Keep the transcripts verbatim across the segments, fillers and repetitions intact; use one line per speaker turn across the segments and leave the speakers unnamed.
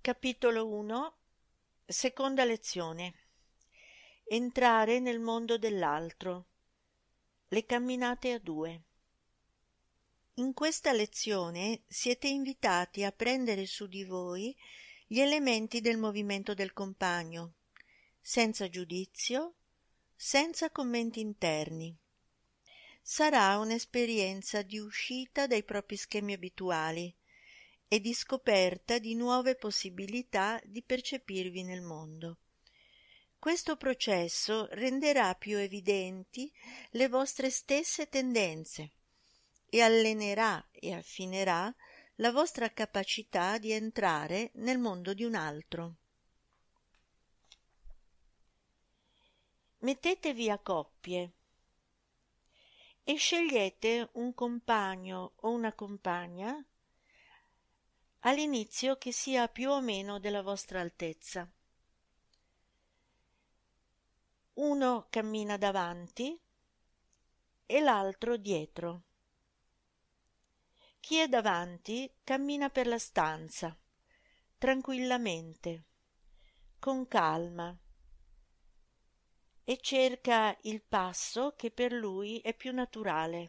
Capitolo uno, seconda lezione. Entrare nel mondo dell'altro. Le camminate a due. In questa lezione siete invitati a prendere su di voi gli elementi del movimento del compagno, senza giudizio, senza commenti interni. Sarà un'esperienza di uscita dai propri schemi abituali e di scoperta di nuove possibilità di percepirvi nel mondo. Questo processo renderà più evidenti le vostre stesse tendenze e allenerà e affinerà la vostra capacità di entrare nel mondo di un altro. Mettetevi a coppie e scegliete un compagno o una compagna all'inizio che sia più o meno della vostra altezza. Uno cammina davanti e l'altro dietro. Chi è davanti cammina per la stanza, tranquillamente, con calma, e cerca il passo che per lui è più naturale.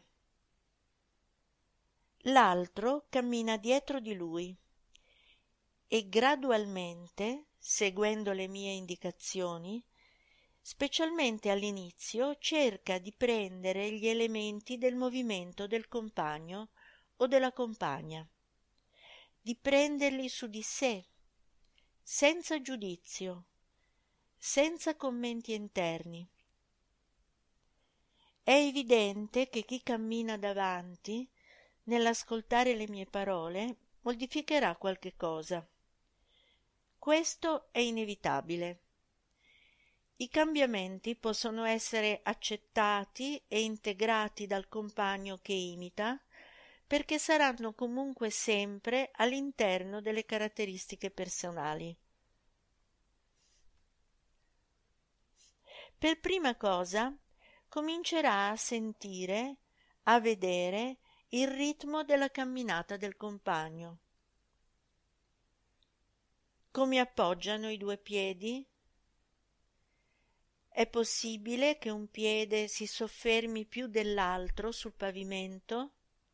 L'altro cammina dietro di lui e gradualmente, seguendo le mie indicazioni, specialmente all'inizio, cerca di prendere gli elementi del movimento del compagno o della compagna, di prenderli su di sé, senza giudizio, senza commenti interni. È evidente che chi cammina davanti, nell'ascoltare le mie parole, modificherà qualche cosa. Questo è inevitabile. I cambiamenti possono essere accettati e integrati dal compagno che imita, perché saranno comunque sempre all'interno delle caratteristiche personali. Per prima cosa comincerà a sentire, a vedere il ritmo della camminata del compagno. Come appoggiano i due piedi? È possibile che un piede si soffermi più dell'altro sul pavimento?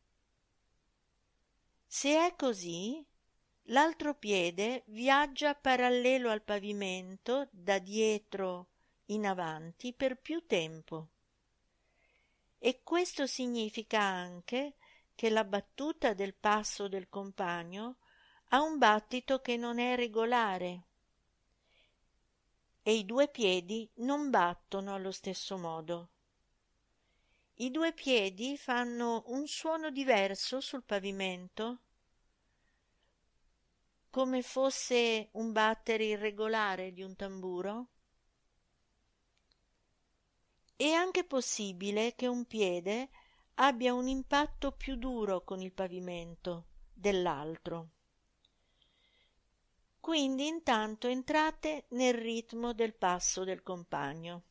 Se è così, l'altro piede viaggia parallelo al pavimento da dietro in avanti per più tempo. E questo significa anche che la battuta del passo del compagno ha un battito che non è regolare e i due piedi non battono allo stesso modo. I due piedi fanno un suono diverso sul pavimento, come fosse un battere irregolare di un tamburo. È anche possibile che un piede abbia un impatto più duro con il pavimento dell'altro. Quindi intanto entrate nel ritmo del passo del compagno.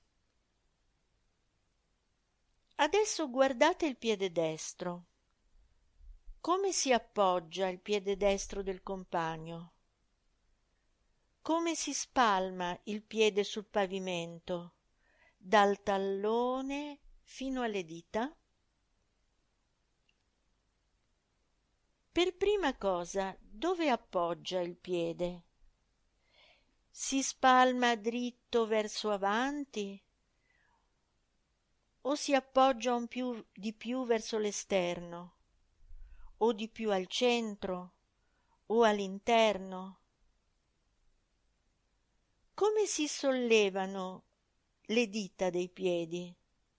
Adesso guardate il piede destro. Come si appoggia il piede destro del compagno? Come si spalma il piede sul pavimento, dal tallone fino alle dita? Per prima cosa, dove appoggia il piede? Si spalma dritto verso avanti o si appoggia un più di più verso l'esterno, o di più al centro o all'interno? Come si sollevano le dita dei piedi?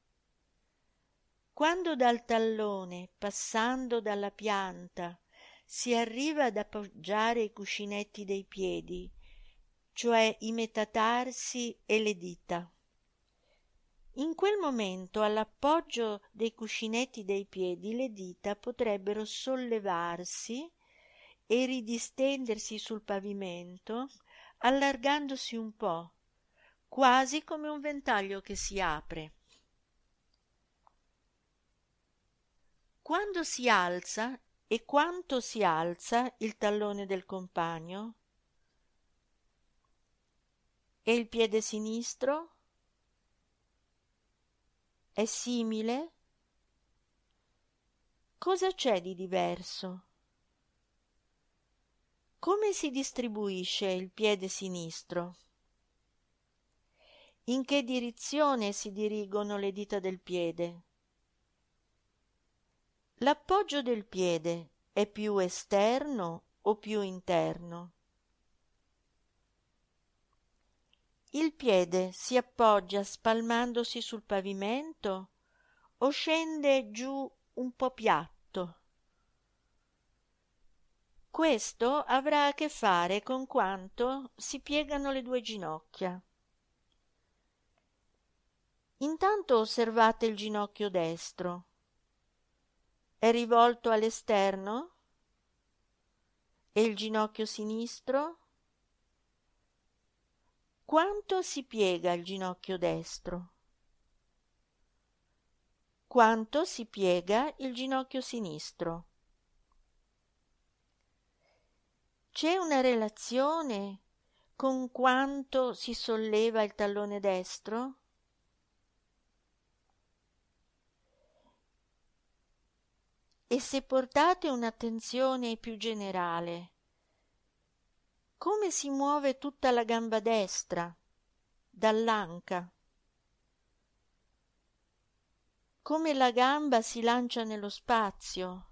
Quando dal tallone, passando dalla pianta, si arriva ad appoggiare i cuscinetti dei piedi, cioè i metatarsi e le dita, in quel momento all'appoggio dei cuscinetti dei piedi le dita potrebbero sollevarsi e ridistendersi sul pavimento, allargandosi un po', quasi come un ventaglio che si apre. Quando si alza e quanto si alza il tallone del compagno? E il piede sinistro? È simile? Cosa c'è di diverso? Come si distribuisce il piede sinistro? In che direzione si dirigono le dita del piede? L'appoggio del piede è più esterno o più interno? Il piede si appoggia spalmandosi sul pavimento o scende giù un po' piatto? Questo avrà a che fare con quanto si piegano le due ginocchia. Intanto osservate il ginocchio destro. È rivolto all'esterno? E il ginocchio sinistro? Quanto si piega il ginocchio destro? Quanto si piega il ginocchio sinistro? C'è una relazione con quanto si solleva il tallone destro? E se portate un'attenzione più generale, come si muove tutta la gamba destra dall'anca? Come la gamba si lancia nello spazio,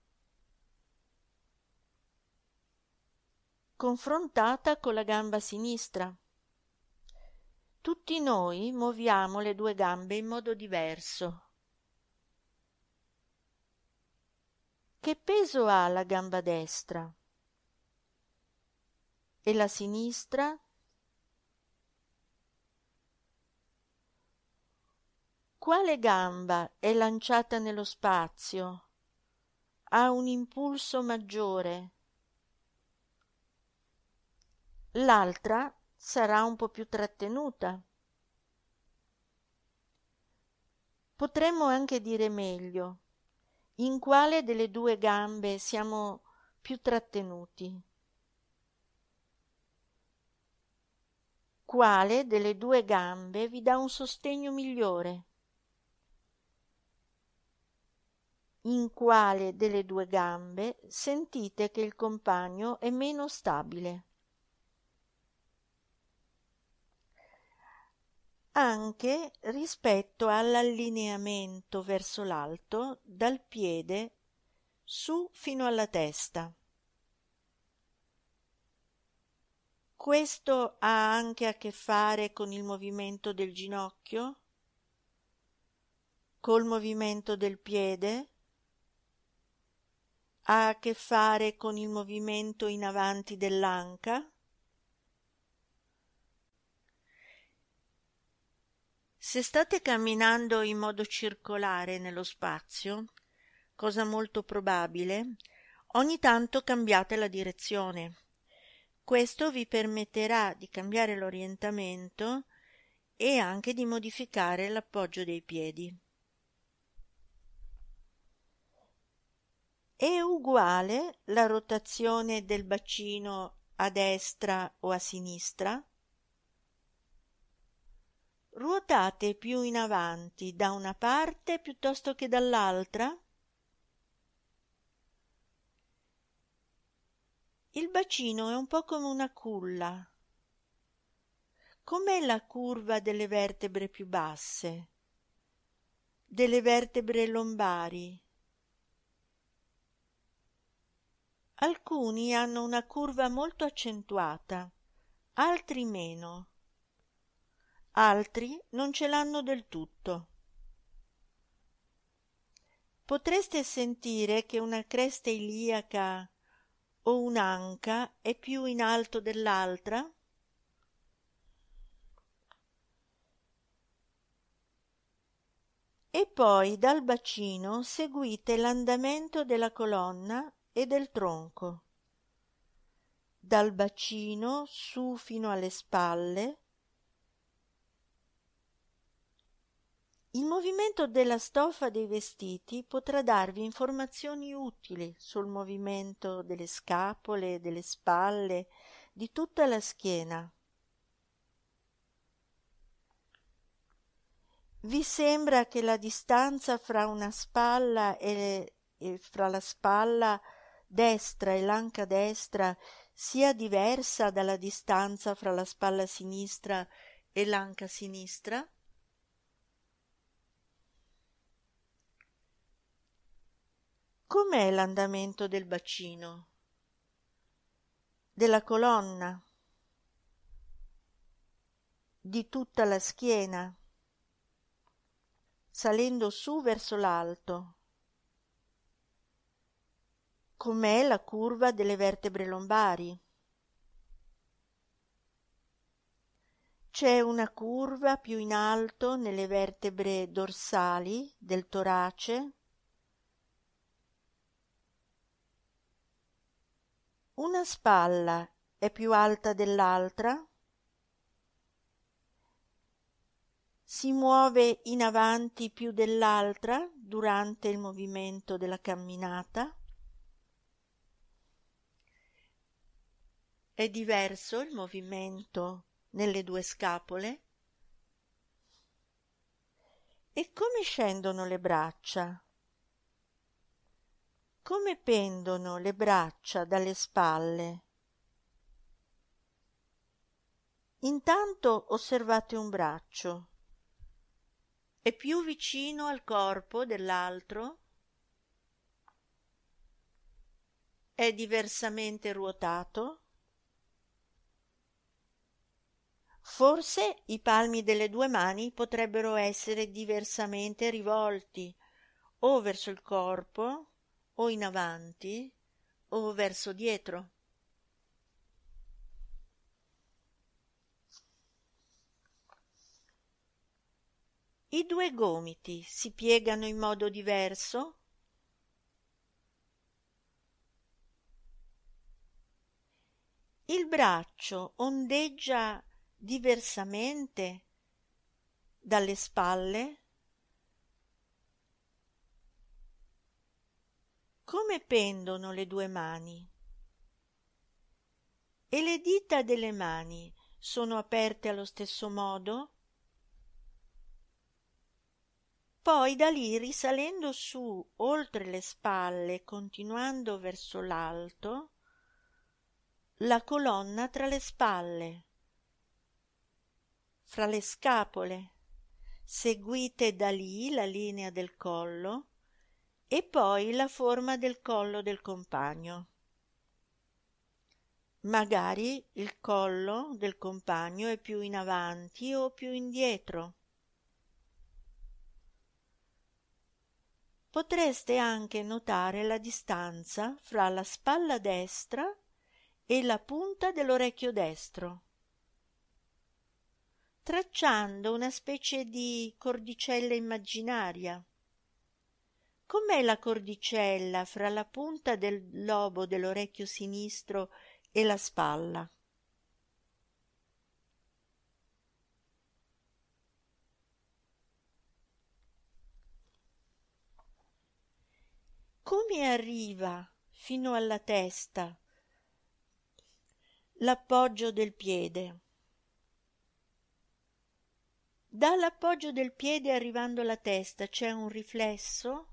confrontata con la gamba sinistra. Tutti noi muoviamo le due gambe in modo diverso. Che peso ha la gamba destra? E la sinistra? Quale gamba è lanciata nello spazio? Ha un impulso maggiore? L'altra sarà un po' più trattenuta. Potremmo anche dire meglio, in quale delle due gambe siamo più trattenuti? Quale delle due gambe vi dà un sostegno migliore? In quale delle due gambe sentite che il compagno è meno stabile? Anche rispetto all'allineamento verso l'alto dal piede su fino alla testa. Questo ha anche a che fare con il movimento del ginocchio? Col movimento del piede? Ha a che fare con il movimento in avanti dell'anca? Se state camminando in modo circolare nello spazio, cosa molto probabile, ogni tanto cambiate la direzione. Questo vi permetterà di cambiare l'orientamento e anche di modificare l'appoggio dei piedi. È uguale la rotazione del bacino a destra o a sinistra? Ruotate più in avanti da una parte piuttosto che dall'altra? Il bacino è un po' come una culla. Com'è la curva delle vertebre più basse? Delle vertebre lombari? Alcuni hanno una curva molto accentuata, altri meno. Altri non ce l'hanno del tutto. Potreste sentire che una cresta iliaca o un'anca è più in alto dell'altra? E poi dal bacino seguite l'andamento della colonna e del tronco. Dal bacino su fino alle spalle. Il movimento della stoffa dei vestiti potrà darvi informazioni utili sul movimento delle scapole, delle spalle, di tutta la schiena. Vi sembra che la distanza fra una spalla e, e fra la spalla destra e l'anca destra sia diversa dalla distanza fra la spalla sinistra e l'anca sinistra? Com'è l'andamento del bacino, della colonna, di tutta la schiena, salendo su verso l'alto? Com'è la curva delle vertebre lombari? C'è una curva più in alto nelle vertebre dorsali del torace? Una spalla è più alta dell'altra? Si muove in avanti più dell'altra durante il movimento della camminata? È diverso il movimento nelle due scapole? E come scendono le braccia? Come pendono le braccia dalle spalle? Intanto osservate un braccio. È più vicino al corpo dell'altro? È diversamente ruotato? Forse i palmi delle due mani potrebbero essere diversamente rivolti, o verso il corpo, o in avanti, o verso dietro. I due gomiti si piegano in modo diverso? Il braccio ondeggia diversamente dalle spalle? Come pendono le due mani? E le dita delle mani sono aperte allo stesso modo? Poi da lì, risalendo su oltre le spalle, continuando verso l'alto, la colonna tra le spalle, fra le scapole, seguite da lì la linea del collo e poi la forma del collo del compagno. Magari il collo del compagno è più in avanti o più indietro. Potreste anche notare la distanza fra la spalla destra e la punta dell'orecchio destro, tracciando una specie di cordicella immaginaria. Com'è la cordicella fra la punta del lobo dell'orecchio sinistro e la spalla? Come arriva fino alla testa l'appoggio del piede? Dall'appoggio del piede arrivando alla testa c'è un riflesso?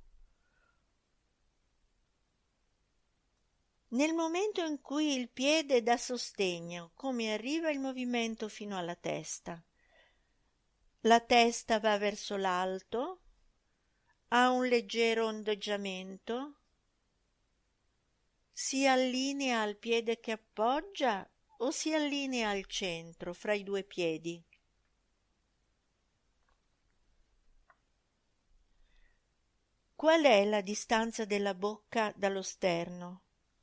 Nel momento in cui il piede dà sostegno, come arriva il movimento fino alla testa? La testa va verso l'alto, ha un leggero ondeggiamento, si allinea al piede che appoggia o si allinea al centro, fra i due piedi? Qual è la distanza della bocca dallo sterno?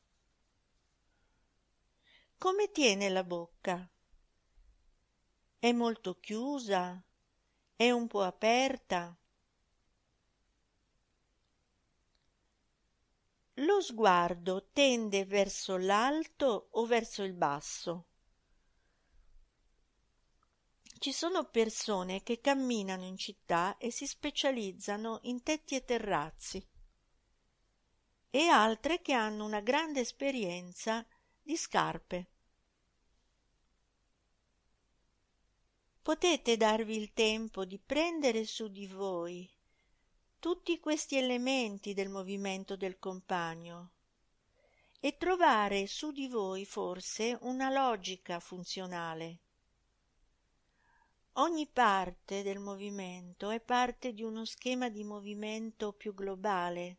Come tiene la bocca? È molto chiusa? È un po' aperta? Lo sguardo tende verso l'alto o verso il basso? Ci sono persone che camminano in città e si specializzano in tetti e terrazzi, e altre che hanno una grande esperienza di scarpe. potete darvi il tempo di prendere su di voi tutti questi elementi del movimento del compagno e trovare su di voi forse una logica funzionale. Ogni parte del movimento è parte di uno schema di movimento più globale,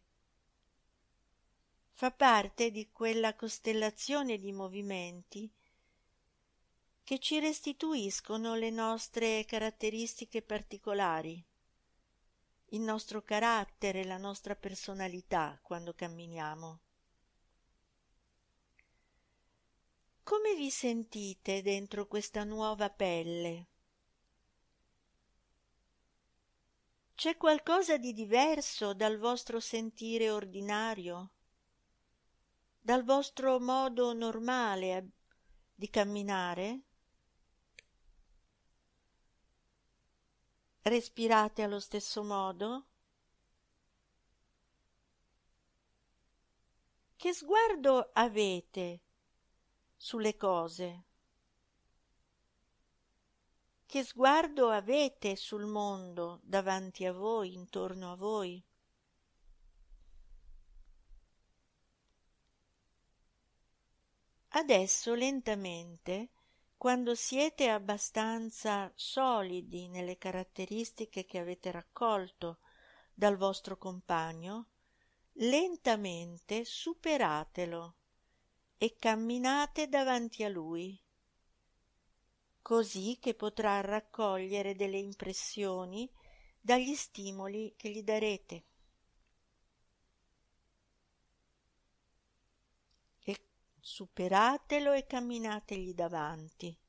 fa parte di quella costellazione di movimenti che ci restituiscono le nostre caratteristiche particolari, il nostro carattere, la nostra personalità quando camminiamo. Come vi sentite dentro questa nuova pelle? C'è qualcosa di diverso dal vostro sentire ordinario, dal vostro modo normale di camminare? Respirate allo stesso modo? Che sguardo avete sulle cose? Che sguardo avete sul mondo davanti a voi, intorno a voi? Adesso lentamente, quando siete abbastanza solidi nelle caratteristiche che avete raccolto dal vostro compagno, lentamente superatelo e camminate davanti a lui, così che potrà raccogliere delle impressioni dagli stimoli che gli darete. E superatelo e camminategli davanti.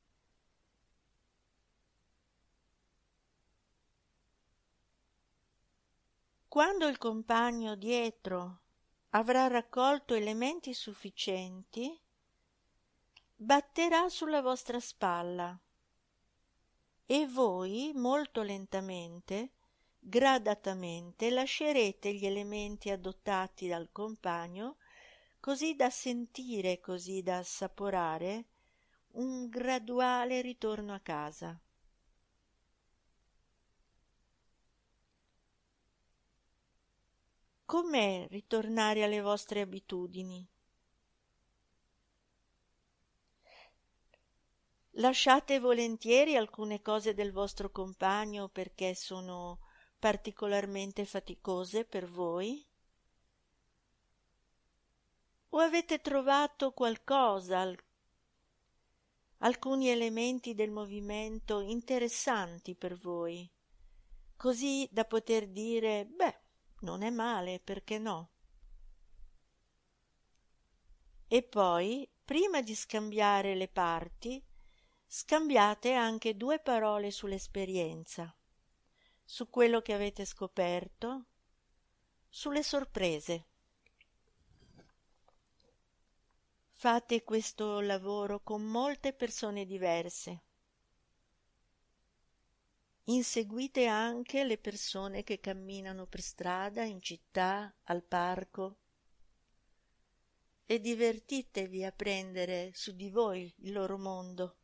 Quando il compagno dietro avrà raccolto elementi sufficienti, batterà sulla vostra spalla e voi molto lentamente, gradatamente, lascerete gli elementi adottati dal compagno così da sentire, così da assaporare un graduale ritorno a casa. Com'è ritornare alle vostre abitudini? Lasciate volentieri alcune cose del vostro compagno perché sono particolarmente faticose per voi? O avete trovato qualcosa, alcuni elementi del movimento interessanti per voi, così da poter dire, beh, non è male, perché no? E poi, prima di scambiare le parti, scambiate anche due parole sull'esperienza, su quello che avete scoperto, sulle sorprese. Fate questo lavoro con molte persone diverse. Inseguite anche le persone che camminano per strada, in città, al parco e divertitevi a prendere su di voi il loro mondo.